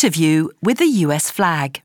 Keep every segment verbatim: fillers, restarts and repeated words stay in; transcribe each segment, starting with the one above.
Interview with the U S flag.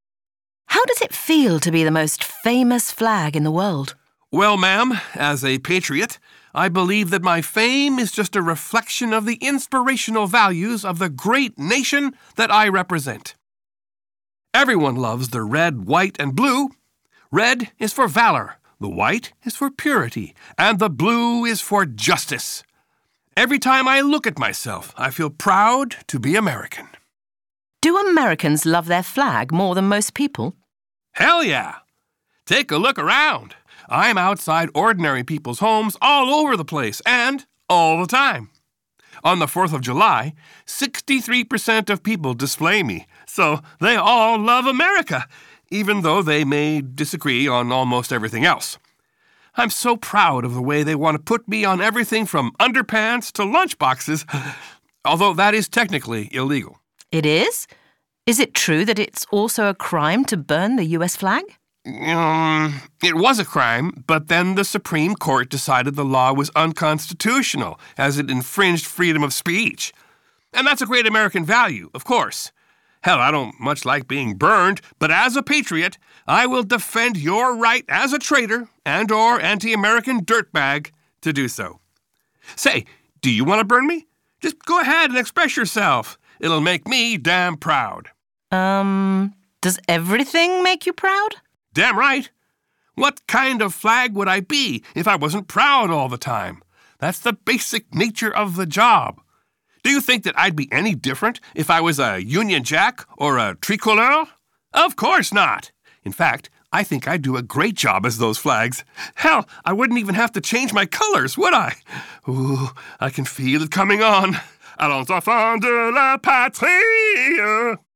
How does it feel to be the most famous flag in the world? Well, ma'am, as a patriot, I believe that my fame is just a reflection of the inspirational values of the great nation that I represent. Everyone loves the red, white, and blue. Red is for valor, the white is for purity, and the blue is for justice. Every time I look at myself, I feel proud to be American. Do Americans love their flag more than most people? Hell yeah! Take a look around. I'm outside ordinary people's homes all over the place and all the time. On the fourth of July, sixty-three percent of people display me, so they all love America, even though they may disagree on almost everything else. I'm so proud of the way they want to put me on everything from underpants to lunchboxes, although that is technically illegal. It is? Is it true that it's also a crime to burn the U S flag? Um, it was a crime, but then the Supreme Court decided the law was unconstitutional, as it infringed freedom of speech. And that's a great American value, of course. Hell, I don't much like being burned, but as a patriot, I will defend your right as a traitor and or anti-American dirtbag to do so. Say, do you want to burn me? Just go ahead and express yourself. It'll make me damn proud. Um, does everything make you proud? Damn right. What kind of flag would I be if I wasn't proud all the time? That's the basic nature of the job. Do you think that I'd be any different if I was a Union Jack or a tricolore? Of course not. In fact, I think I'd do a great job as those flags. Hell, I wouldn't even have to change my colors, would I? Ooh, I can feel it coming on. Allons enfants de la patrie!